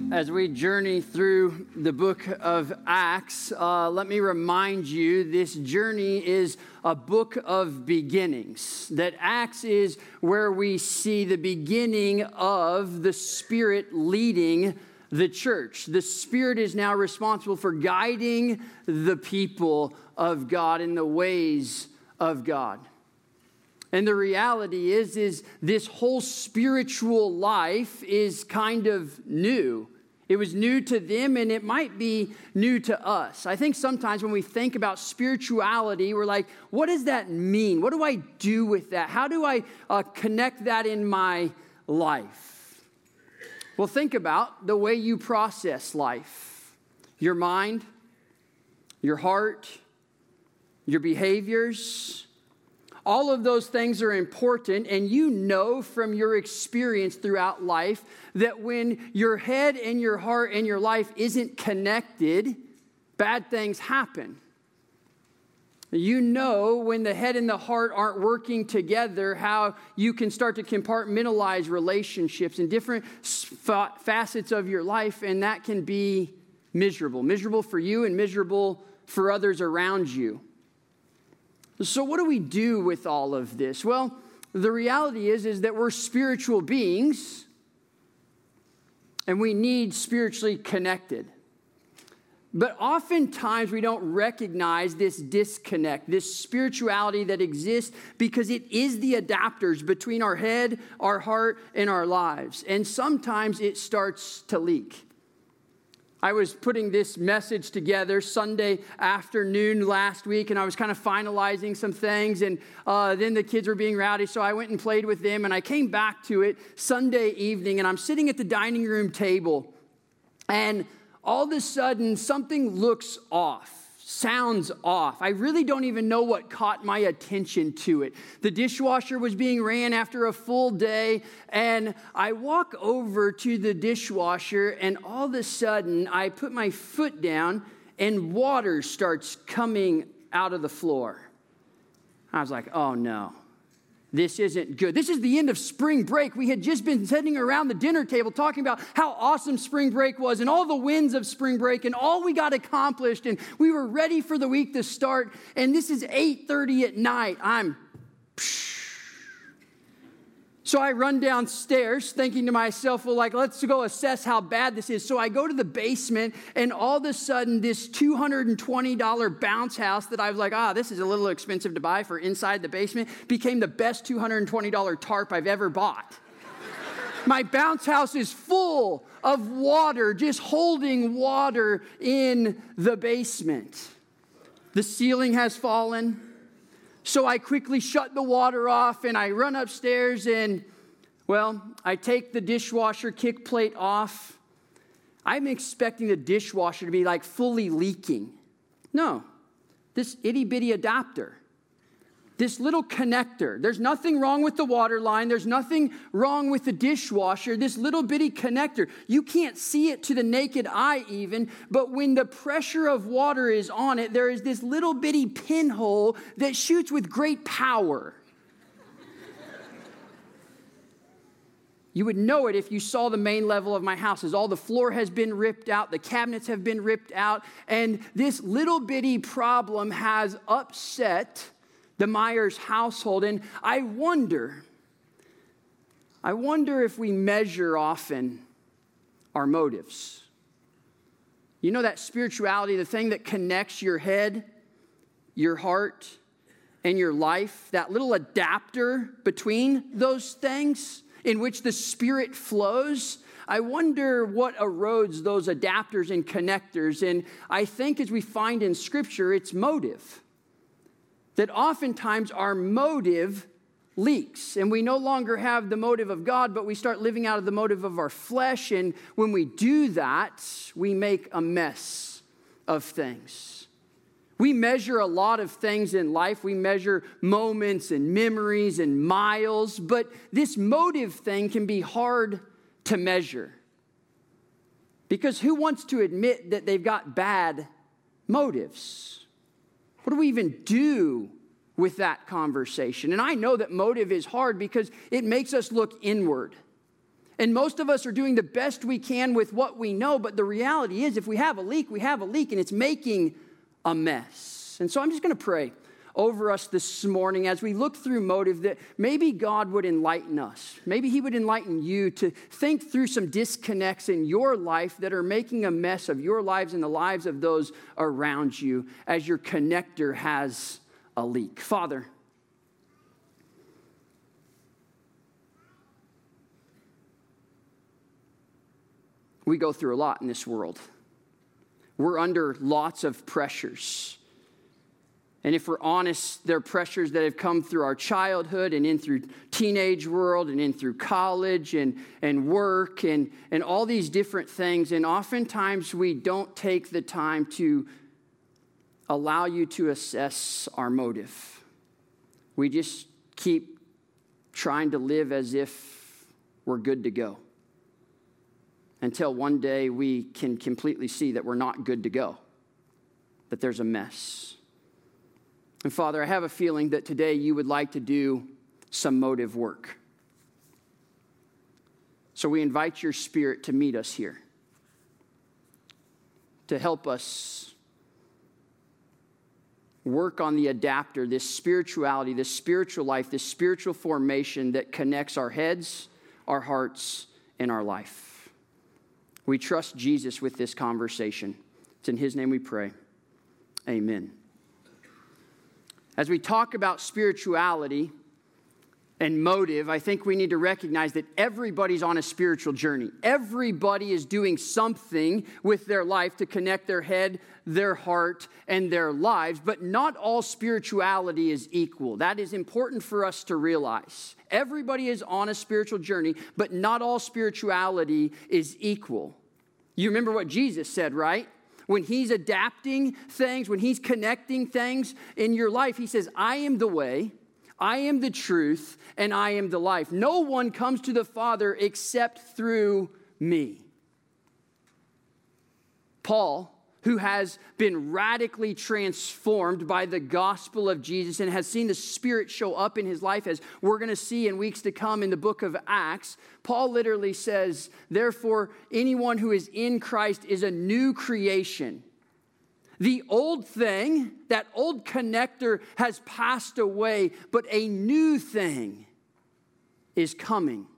As we journey through the book of Acts, let me remind you this journey is a book of beginnings. That Acts is where we see the beginning of the Spirit leading the church. The Spirit is now responsible for guiding the people of God in the ways of God. And the reality is this whole spiritual life is kind of new. It was new to them, and it might be new to us. I think sometimes when we think about spirituality, we're like, what does that mean? What do I do with that? How do I connect that in my life? Well, think about the way you process life. Your mind, your heart, your behaviors. All of those things are important, and you know from your experience throughout life that when your head and your heart and your life isn't connected, bad things happen. You know when the head and the heart aren't working together, how you can start to compartmentalize relationships and different facets of your life, and that can be miserable. Miserable for you and miserable for others around you. So what do we do with all of this? Well, the reality is that we're spiritual beings and we need spiritually connected. But oftentimes we don't recognize this disconnect, this spirituality that exists because it is the adapters between our head, our heart, and our lives. And sometimes it starts to leak. I was putting this message together Sunday afternoon last week, and I was kind of finalizing some things, and then the kids were being rowdy, so I went and played with them, and I came back to it Sunday evening, and I'm sitting at the dining room table, and all of a sudden, something looks off. Sounds off. I really don't even know what caught my attention to it. The dishwasher was being ran after a full day, and I walk over to the dishwasher, and all of a sudden, I put my foot down, and water starts coming out of the floor. I was like, oh no. This isn't good. This is the end of spring break. We had just been sitting around the dinner table talking about how awesome spring break was and all the wins of spring break and all we got accomplished. And we were ready for the week to start. And this is 8:30 at night. So I run downstairs thinking to myself, well, let's go assess how bad this is. So I go to the basement, and all of a sudden, this $220 bounce house that I was like, this is a little expensive to buy for inside the basement, became the best $220 tarp I've ever bought. My bounce house is full of water, just holding water in the basement. The ceiling has fallen. So I quickly shut the water off and I run upstairs and, I take the dishwasher kick plate off. I'm expecting the dishwasher to be fully leaking. No, this itty bitty adapter, this little connector. There's nothing wrong with the water line. There's nothing wrong with the dishwasher. This little bitty connector, you can't see it to the naked eye even, but when the pressure of water is on it, there is this little bitty pinhole that shoots with great power. You would know it if you saw the main level of my house, as all the floor has been ripped out, the cabinets have been ripped out, and this little bitty problem has upset the Myers household. And I wonder if we measure often our motives. You know that spirituality, the thing that connects your head, your heart, and your life, that little adapter between those things in which the Spirit flows. I wonder what erodes those adapters and connectors. And I think as we find in Scripture, it's motive. That oftentimes our motive leaks and we no longer have the motive of God, but we start living out of the motive of our flesh. And when we do that, we make a mess of things. We measure a lot of things in life. We measure moments and memories and miles, but this motive thing can be hard to measure. Because who wants to admit that they've got bad motives? What do we even do with that conversation? And I know that motive is hard because it makes us look inward. And most of us are doing the best we can with what we know, but the reality is if we have a leak, we have a leak, and it's making a mess. And so I'm just going to pray over us this morning as we look through motive that maybe God would enlighten us. Maybe he would enlighten you to think through some disconnects in your life that are making a mess of your lives and the lives of those around you as your connector has a leak. Father, we go through a lot in this world. We're under lots of pressures. And if we're honest, there are pressures that have come through our childhood and in through teenage world and in through college and work and all these different things. And oftentimes we don't take the time to allow you to assess our motive. We just keep trying to live as if we're good to go. Until one day we can completely see that we're not good to go, that there's a mess. And Father, I have a feeling that today you would like to do some motive work. So we invite your Spirit to meet us here, to help us work on the adapter, this spirituality, this spiritual life, this spiritual formation that connects our heads, our hearts, and our life. We trust Jesus with this conversation. It's in his name we pray. Amen. As we talk about spirituality and motive, I think we need to recognize that everybody's on a spiritual journey. Everybody is doing something with their life to connect their head, their heart, and their lives, but not all spirituality is equal. That is important for us to realize. Everybody is on a spiritual journey, but not all spirituality is equal. You remember what Jesus said, right? When he's adapting things, when he's connecting things in your life, he says, I am the way, I am the truth, and I am the life. No one comes to the Father except through me. Paul, who has been radically transformed by the gospel of Jesus and has seen the Spirit show up in his life, as we're going to see in weeks to come in the book of Acts, Paul literally says, therefore, anyone who is in Christ is a new creation. The old thing, that old connector has passed away, but a new thing is coming.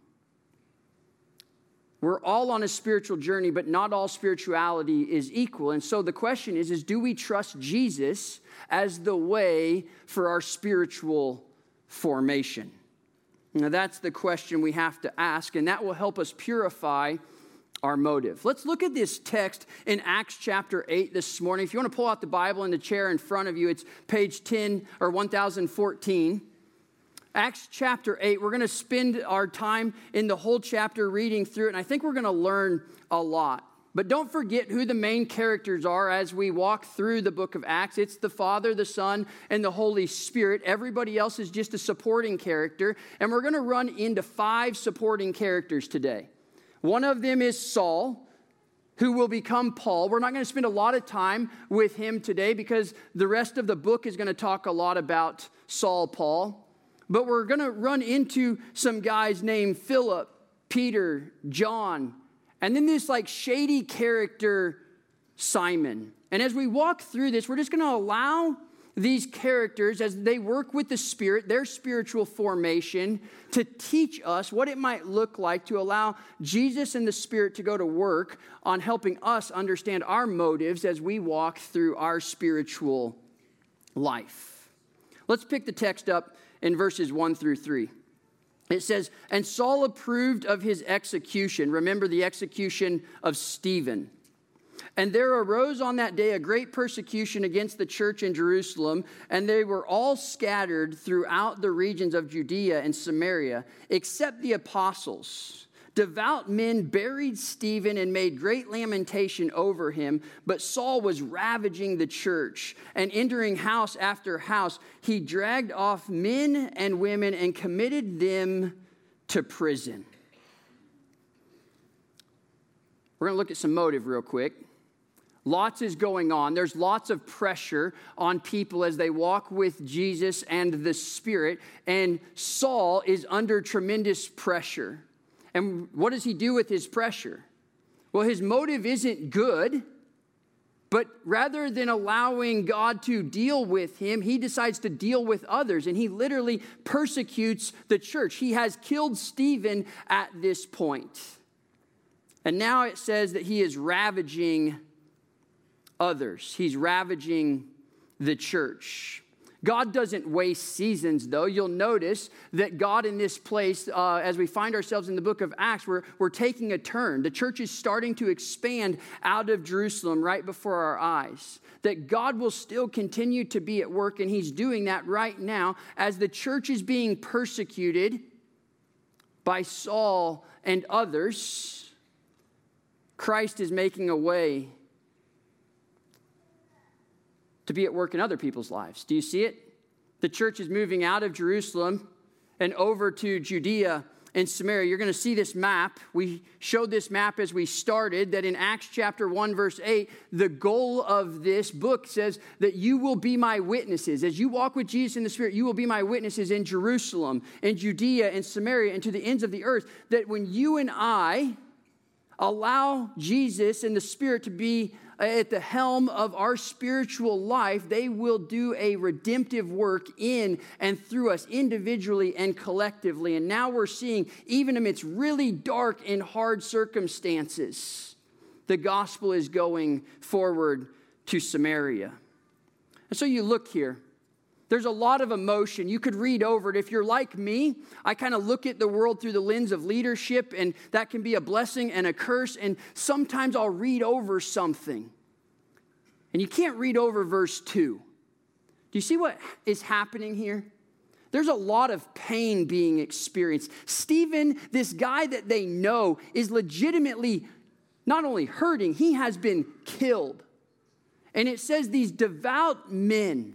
We're all on a spiritual journey, but not all spirituality is equal. And so the question is do we trust Jesus as the way for our spiritual formation? Now, that's the question we have to ask, and that will help us purify our motive. Let's look at this text in Acts chapter 8 this morning. If you want to pull out the Bible in the chair in front of you, it's page 10 or 1014. Acts chapter 8, we're going to spend our time in the whole chapter reading through it, and I think we're going to learn a lot. But don't forget who the main characters are as we walk through the book of Acts. It's the Father, the Son, and the Holy Spirit. Everybody else is just a supporting character, and we're going to run into 5 supporting characters today. One of them is Saul, who will become Paul. We're not going to spend a lot of time with him today because the rest of the book is going to talk a lot about Saul, Paul. But we're going to run into some guys named Philip, Peter, John, and then this shady character, Simon. And as we walk through this, we're just going to allow these characters, as they work with the Spirit, their spiritual formation, to teach us what it might look like to allow Jesus and the Spirit to go to work on helping us understand our motives as we walk through our spiritual life. Let's pick the text up in verses 1 through 3. It says, and Saul approved of his execution. Remember the execution of Stephen. And there arose on that day a great persecution against the church in Jerusalem, and they were all scattered throughout the regions of Judea and Samaria, except the apostles. Devout men buried Stephen and made great lamentation over him, but Saul was ravaging the church, and entering house after house, he dragged off men and women and committed them to prison. We're going to look at some motive real quick. Lots is going on. There's lots of pressure on people as they walk with Jesus and the Spirit, and Saul is under tremendous pressure. And what does he do with his pressure? Well, his motive isn't good, but rather than allowing God to deal with him, he decides to deal with others, and he literally persecutes the church. He has killed Stephen at this point. And now it says that he is ravaging others. He's ravaging the church. God doesn't waste seasons, though. You'll notice that God in this place, as we find ourselves in the book of Acts, we're taking a turn. The church is starting to expand out of Jerusalem right before our eyes. That God will still continue to be at work, and he's doing that right now as the church is being persecuted by Saul and others. Christ is making a way to be at work in other people's lives. Do you see it? The church is moving out of Jerusalem and over to Judea and Samaria. You're going to see this map. We showed this map as we started, that in Acts chapter 1, verse 8, the goal of this book says that you will be my witnesses. As you walk with Jesus in the Spirit, you will be my witnesses in Jerusalem, in Judea, and Samaria, and to the ends of the earth. That when you and I allow Jesus and the Spirit to be at the helm of our spiritual life, they will do a redemptive work in and through us individually and collectively. And now we're seeing, even amidst really dark and hard circumstances, the gospel is going forward to Samaria. And so you look here. There's a lot of emotion. You could read over it. If you're like me, I kind of look at the world through the lens of leadership, and that can be a blessing and a curse. And sometimes I'll read over something. And you can't read over verse 2. Do you see what is happening here? There's a lot of pain being experienced. Stephen, this guy that they know, is legitimately not only hurting, he has been killed. And it says these devout men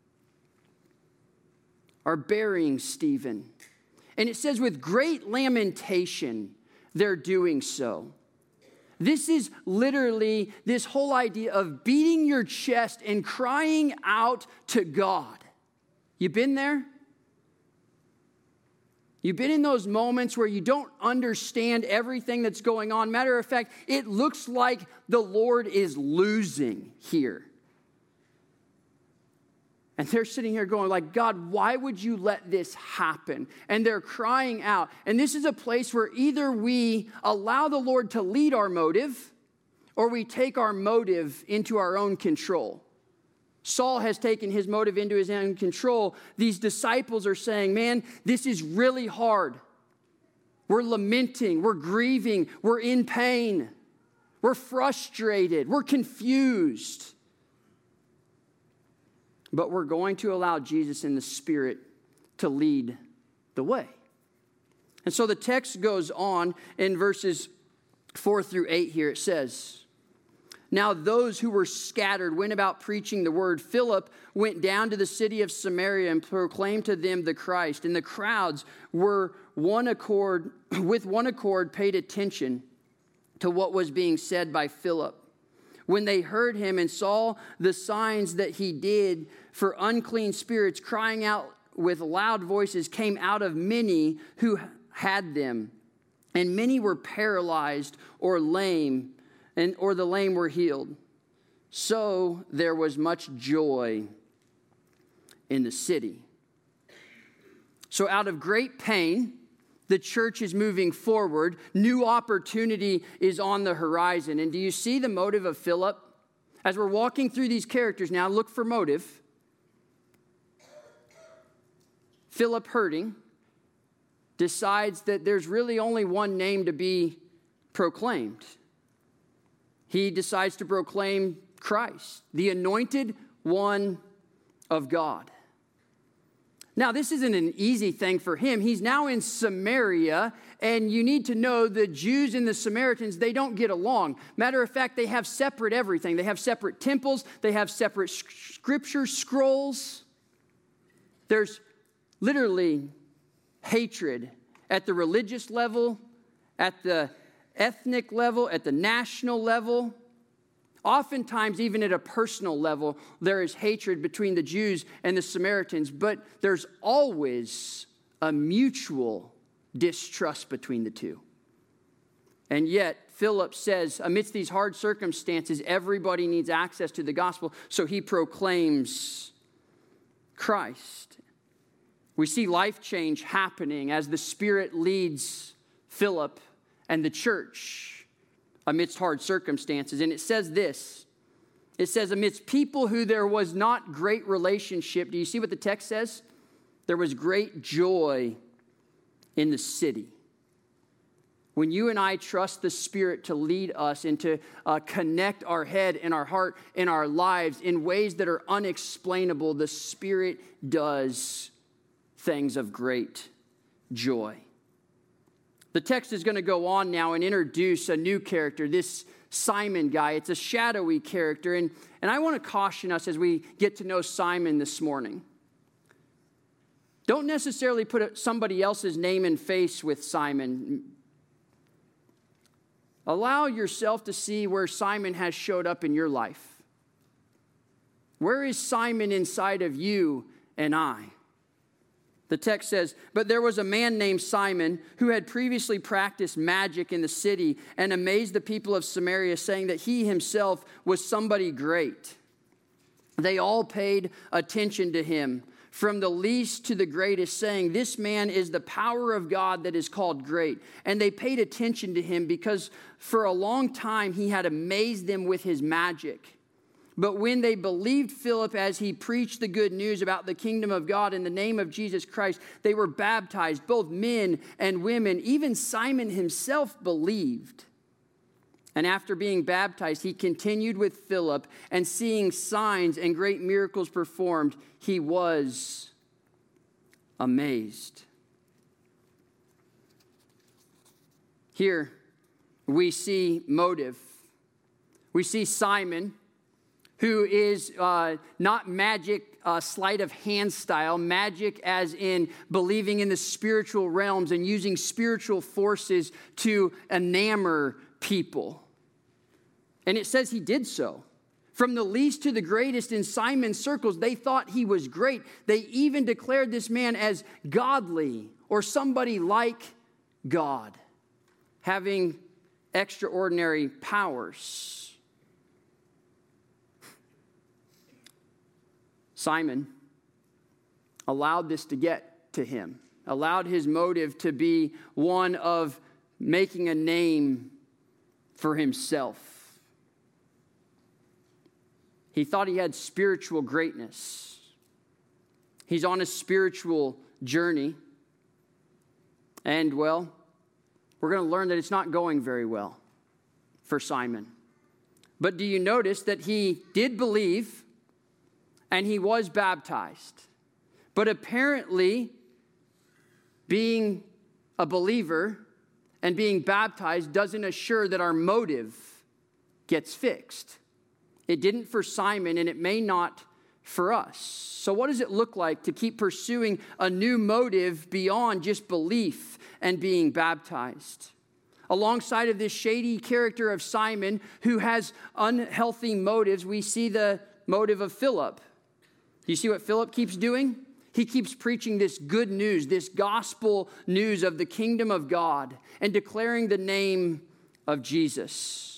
are burying Stephen. And it says with great lamentation, they're doing so. This is literally this whole idea of beating your chest and crying out to God. You been there? You've been in those moments where you don't understand everything that's going on. Matter of fact, it looks like the Lord is losing here. And they're sitting here going like, God, why would you let this happen? And they're crying out. And this is a place where either we allow the Lord to lead our motive, or we take our motive into our own control. Saul has taken his motive into his own control. These disciples are saying, man, this is really hard. We're lamenting, we're grieving, we're in pain, we're frustrated, we're confused. But we're going to allow Jesus in the Spirit to lead the way. And so the text goes on in verses 4 through 8 here. It says, now those who were scattered went about preaching the word. Philip went down to the city of Samaria and proclaimed to them the Christ. And the crowds were with one accord paid attention to what was being said by Philip. When they heard him and saw the signs that he did, for unclean spirits crying out with loud voices came out of many who had them. And many were paralyzed or lame, or the lame were healed. So there was much joy in the city. So out of great pain, the church is moving forward. New opportunity is on the horizon. And do you see the motive of Philip? As we're walking through these characters now, look for motive. Philip, hurting, decides that there's really only one name to be proclaimed. He decides to proclaim Christ, the anointed one of God. Now, this isn't an easy thing for him. He's now in Samaria, and you need to know the Jews and the Samaritans, they don't get along. Matter of fact, they have separate everything. They have separate temples. They have separate scripture scrolls. There's literally hatred at the religious level, at the ethnic level, at the national level. Oftentimes, even at a personal level, there is hatred between the Jews and the Samaritans, but there's always a mutual distrust between the two. And yet, Philip says, amidst these hard circumstances, everybody needs access to the gospel, so he proclaims Christ. We see life change happening as the Spirit leads Philip and the church amidst hard circumstances. And it says this. It says, amidst people who there was not great relationship. Do you see what the text says? There was great joy in the city. When you and I trust the Spirit to lead us and to connect our head and our heart and our lives in ways that are unexplainable, the Spirit does things of great joy. The text is going to go on now and introduce a new character, this Simon guy. It's a shadowy character, and I want to caution us as we get to know Simon this morning. Don't necessarily put somebody else's name and face with Simon. Allow yourself to see where Simon has showed up in your life. Where is Simon inside of you and I? The text says, but there was a man named Simon who had previously practiced magic in the city and amazed the people of Samaria, saying that he himself was somebody great. They all paid attention to him, from the least to the greatest, saying, this man is the power of God that is called great. And they paid attention to him because for a long time he had amazed them with his magic. But when they believed Philip as he preached the good news about the kingdom of God in the name of Jesus Christ, they were baptized, both men and women. Even Simon himself believed. And after being baptized, he continued with Philip, and seeing signs and great miracles performed, he was amazed. Here we see motive. We see Simon, who is not magic, sleight of hand style, magic as in believing in the spiritual realms and using spiritual forces to enamor people. And it says he did so. From the least to the greatest in Simon's circles, they thought he was great. They even declared this man as godly or somebody like God, having extraordinary powers. Simon allowed this to get to him, allowed his motive to be one of making a name for himself. He thought he had spiritual greatness. He's on a spiritual journey. And, well, we're going to learn that it's not going very well for Simon. But do you notice that he did believe and he was baptized? But apparently, being a believer and being baptized doesn't assure that our motive gets fixed. It didn't for Simon, and it may not for us. So what does it look like to keep pursuing a new motive beyond just belief and being baptized? Alongside of this shady character of Simon, who has unhealthy motives, we see the motive of Philip. Do you see what Philip keeps doing? He keeps preaching this good news, this gospel news of the kingdom of God, and declaring the name of Jesus.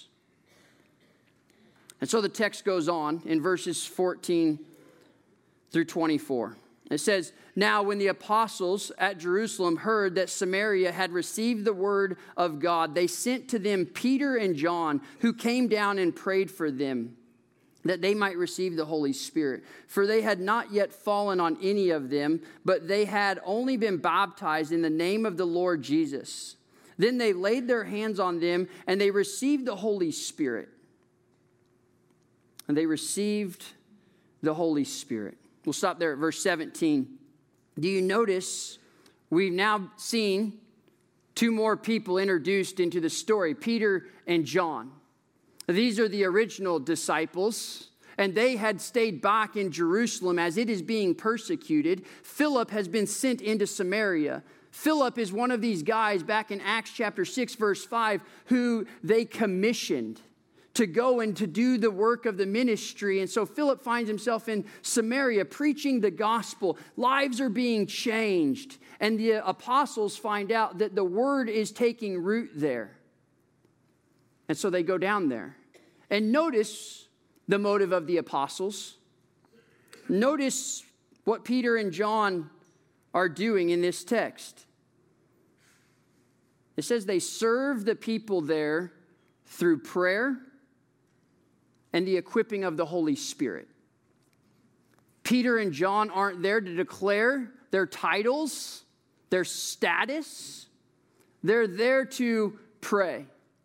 And so the text goes on in verses 14 through 24. It says, now when the apostles at Jerusalem heard that Samaria had received the word of God, they sent to them Peter and John, who came down and prayed for them, that they might receive the Holy Spirit. For they had not yet fallen on any of them, but they had only been baptized in the name of the Lord Jesus. Then they laid their hands on them, and they received the Holy Spirit. And they received the Holy Spirit. We'll stop there at verse 17. Do you notice we've now seen two more people introduced into the story, Peter and John. These are the original disciples, and they had stayed back in Jerusalem as it is being persecuted. Philip has been sent into Samaria. Philip is one of these guys back in Acts chapter 6, verse 5, who they commissioned to go and to do the work of the ministry. And so Philip finds himself in Samaria preaching the gospel. Lives are being changed. And the apostles find out that the word is taking root there. And so they go down there. And notice the motive of the apostles. Notice what Peter and John are doing in this text. It says they serve the people there through prayer and the equipping of the Holy Spirit. Peter and John aren't there to declare their titles, their status. They're there to pray.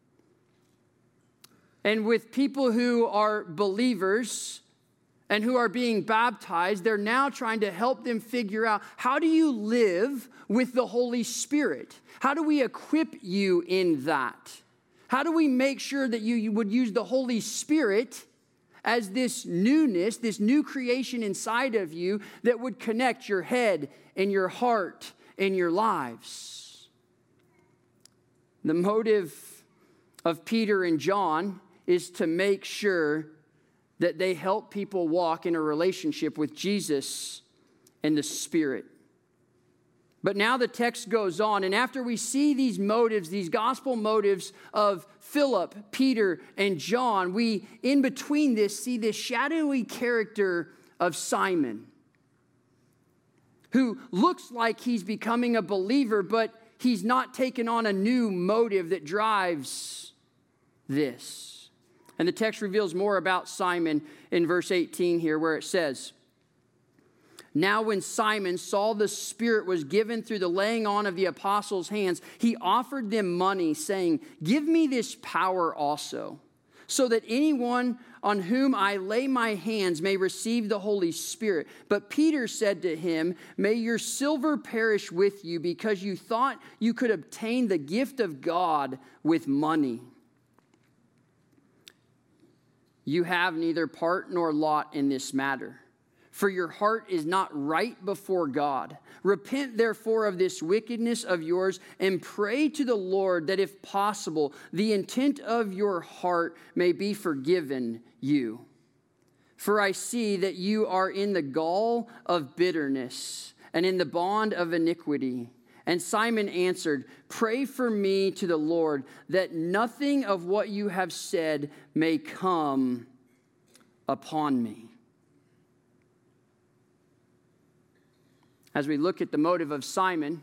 And with people who are believers and who are being baptized, they're now trying to help them figure out, how do you live with the Holy Spirit? How do we equip you in that? How do we make sure that you would use the Holy Spirit as this newness, this new creation inside of you that would connect your head and your heart and your lives? The motive of Peter and John is to make sure that they help people walk in a relationship with Jesus and the Spirit. But now the text goes on, and after we see these motives, these gospel motives of Philip, Peter, and John, we, in between this, see this shadowy character of Simon, who looks like he's becoming a believer, but he's not taken on a new motive that drives this. And the text reveals more about Simon in verse 18 here, where it says, "Now when Simon saw the Spirit was given through the laying on of the apostles' hands, he offered them money, saying, 'Give me this power also, so that anyone on whom I lay my hands may receive the Holy Spirit.' But Peter said to him, 'May your silver perish with you, because you thought you could obtain the gift of God with money. You have neither part nor lot in this matter, for your heart is not right before God. Repent therefore of this wickedness of yours, and pray to the Lord that if possible, the intent of your heart may be forgiven you. For I see that you are in the gall of bitterness and in the bond of iniquity.' And Simon answered, 'Pray for me to the Lord, that nothing of what you have said may come upon me.'" As we look at the motive of Simon,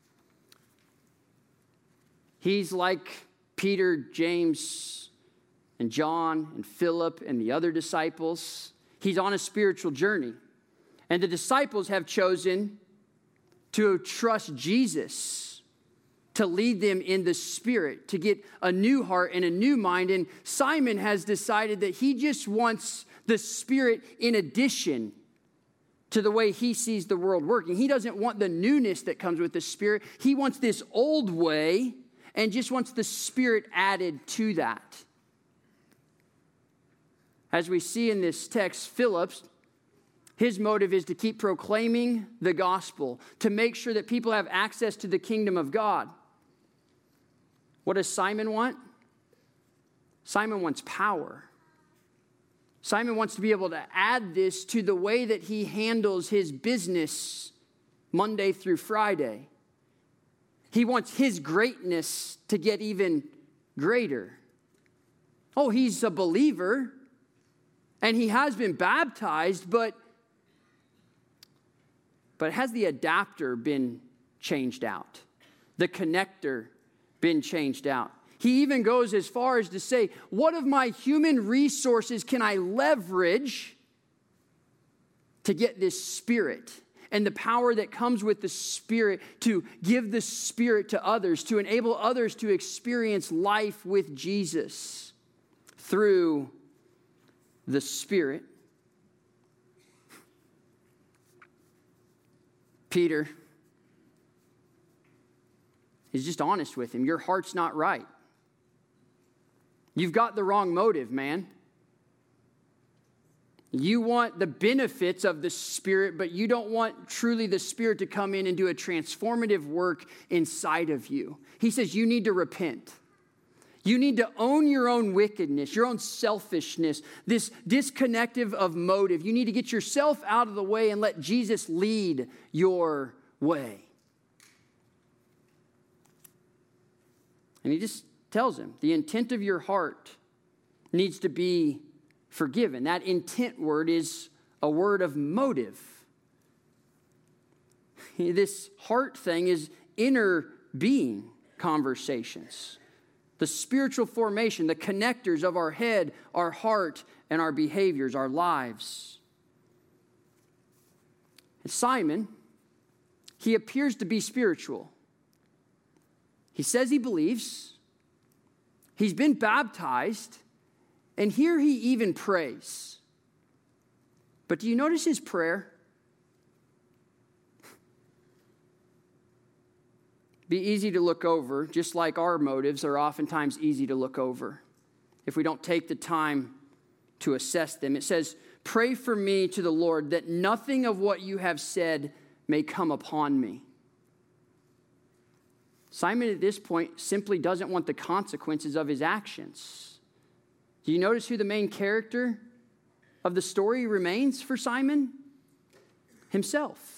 he's like Peter, James, and John, and Philip, and the other disciples. He's on a spiritual journey. And the disciples have chosen to trust Jesus to lead them in the Spirit, to get a new heart and a new mind. And Simon has decided that he just wants the Spirit in addition to the way he sees the world working. He doesn't want the newness that comes with the Spirit. He wants this old way and just wants the Spirit added to that. As we see in this text, Philip's, his motive is to keep proclaiming the gospel, to make sure that people have access to the kingdom of God. What does Simon want? Simon wants power. Simon wants to be able to add this to the way that he handles his business Monday through Friday. He wants his greatness to get even greater. Oh, he's a believer, and he has been baptized, but has the adapter been changed out? The connector been changed out? He even goes as far as to say, what of my human resources can I leverage to get this Spirit and the power that comes with the Spirit, to give the Spirit to others, to enable others to experience life with Jesus through the Spirit? Peter is just honest with him. Your heart's not right. You've got the wrong motive, man. You want the benefits of the Spirit, but you don't want truly the Spirit to come in and do a transformative work inside of you. He says you need to repent. You need to own your own wickedness, your own selfishness, this disconnective of motive. You need to get yourself out of the way and let Jesus lead your way. And he just tells him, the intent of your heart needs to be forgiven. That intent word is a word of motive. This heart thing is inner being conversations. The spiritual formation, the connectors of our head, our heart, and our behaviors, our lives. And Simon, he appears to be spiritual. He says he believes. He's been baptized. And here he even prays. But do you notice his prayer? Be easy to look over, just like our motives are oftentimes easy to look over if we don't take the time to assess them. It says, pray for me to the Lord that nothing of what you have said may come upon me. Simon at this point simply doesn't want the consequences of his actions. Do you notice who the main character of the story remains for Simon? Himself.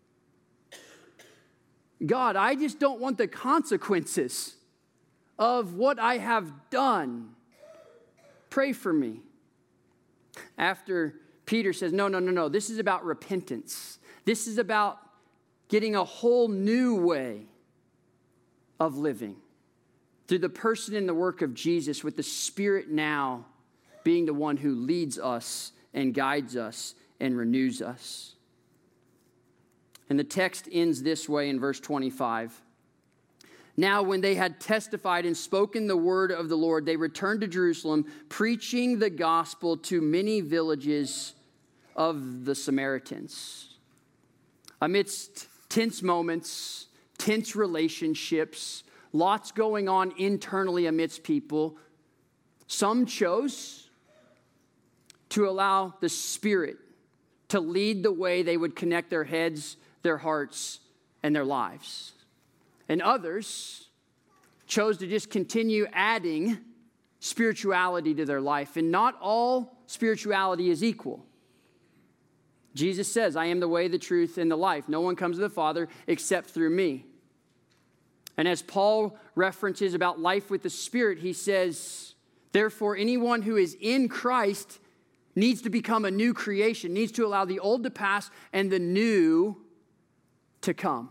God, I just don't want the consequences of what I have done. Pray for me. After Peter says, no, this is about repentance. This is about getting a whole new way of living through the person and the work of Jesus, with the Spirit now being the one who leads us and guides us and renews us. And the text ends this way in verse 25. Now, when they had testified and spoken the word of the Lord, they returned to Jerusalem, preaching the gospel to many villages of the Samaritans. Amidst tense moments, tense relationships, lots going on internally amidst people, some chose to allow the Spirit to lead the way they would connect their heads, their hearts, and their lives. And others chose to just continue adding spirituality to their life. And not all spirituality is equal. Jesus says, I am the way, the truth, and the life. No one comes to the Father except through me. And as Paul references about life with the Spirit, he says, therefore, anyone who is in Christ needs to become a new creation, needs to allow the old to pass and the new to come.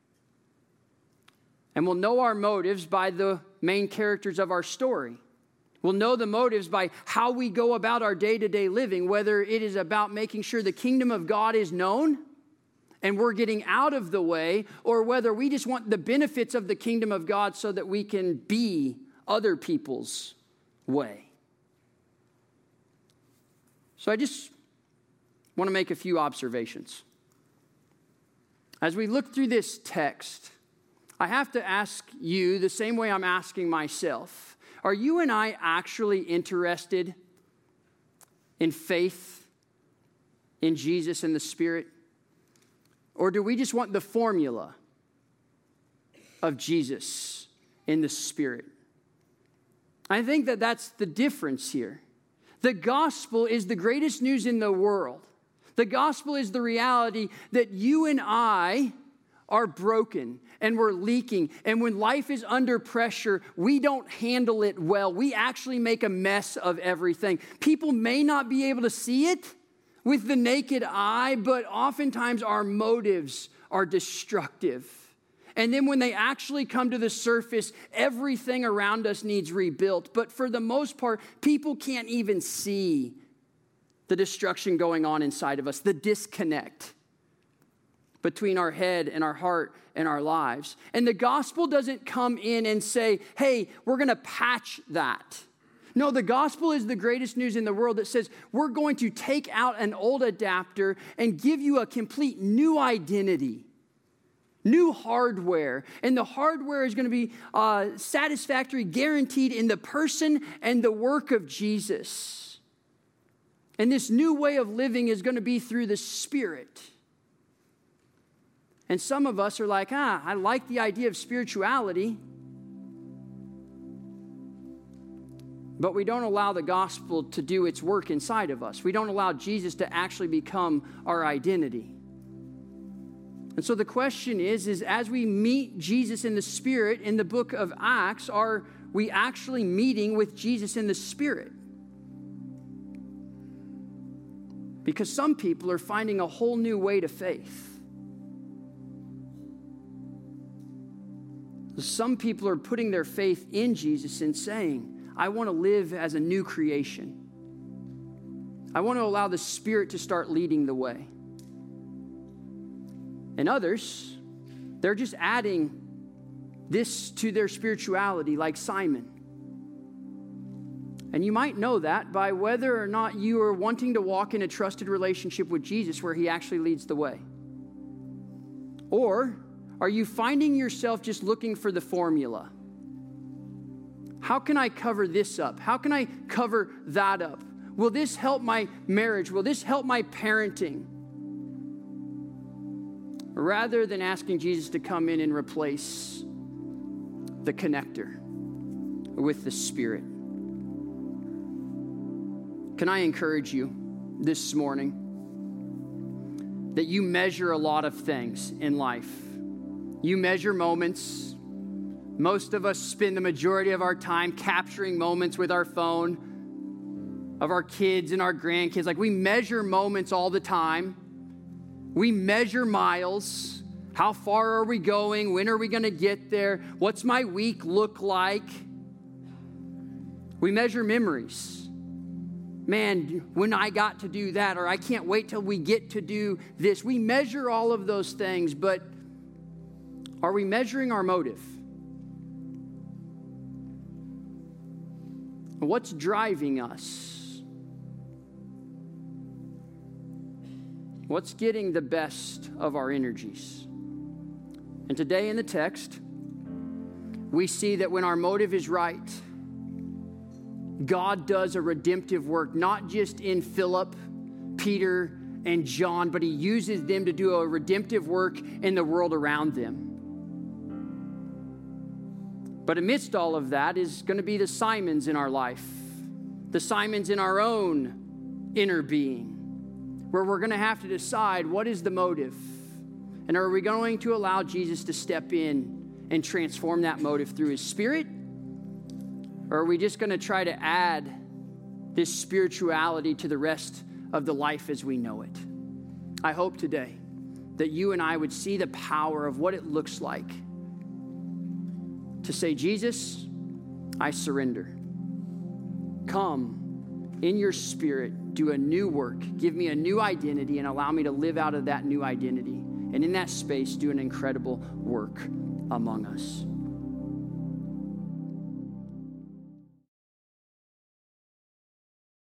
And we'll know our motives by the main characters of our story. We'll know the motives by how we go about our day-to-day living, whether it is about making sure the kingdom of God is known and we're getting out of the way, or whether we just want the benefits of the kingdom of God so that we can be other people's way. So I just want to make a few observations. As we look through this text, I have to ask you the same way I'm asking myself. Are you and I actually interested in faith in Jesus and the Spirit? Or do we just want the formula of Jesus in the Spirit? I think that that's the difference here. The gospel is the greatest news in the world. The gospel is the reality that you and I are broken and we're leaking. And when life is under pressure, we don't handle it well. We actually make a mess of everything. People may not be able to see it with the naked eye, but oftentimes our motives are destructive. And then when they actually come to the surface, everything around us needs rebuilt. But for the most part, people can't even see the destruction going on inside of us, the disconnect between our head and our heart and our lives. And the gospel doesn't come in and say, hey, we're going to patch that. No, the gospel is the greatest news in the world that says we're going to take out an old adapter and give you a complete new identity, new hardware. And the hardware is going to be satisfactory, guaranteed in the person and the work of Jesus. And this new way of living is going to be through the Spirit. And some of us are like, I like the idea of spirituality, but we don't allow the gospel to do its work inside of us. We don't allow Jesus to actually become our identity. And so the question is as we meet Jesus in the Spirit in the book of Acts, are we actually meeting with Jesus in the Spirit? Because some people are finding a whole new way to faith. Some people are putting their faith in Jesus and saying, I want to live as a new creation. I want to allow the Spirit to start leading the way. And others, they're just adding this to their spirituality like Simon. And you might know that by whether or not you are wanting to walk in a trusted relationship with Jesus where he actually leads the way. Or are you finding yourself just looking for the formula? How can I cover this up? How can I cover that up? Will this help my marriage? Will this help my parenting? Rather than asking Jesus to come in and replace the connector with the Spirit. Can I encourage you this morning that you measure a lot of things in life? You measure moments. Most of us spend the majority of our time capturing moments with our phone of our kids and our grandkids. Like, we measure moments all the time. We measure miles. How far are we going? When are we going to get there? What's my week look like? We measure memories. Man, when I got to do that, or I can't wait till we get to do this. We measure all of those things, but are we measuring our motive? What's driving us? What's getting the best of our energies? And today in the text, we see that when our motive is right, God does a redemptive work, not just in Philip, Peter, and John, but he uses them to do a redemptive work in the world around them. But amidst all of that is going to be the Simons in our life, the Simons in our own inner being, where we're going to have to decide what is the motive. And are we going to allow Jesus to step in and transform that motive through his Spirit? Or are we just going to try to add this spirituality to the rest of the life as we know it? I hope today that you and I would see the power of what it looks like to say, Jesus, I surrender. Come in your Spirit, do a new work, give me a new identity, and allow me to live out of that new identity. And in that space, do an incredible work among us.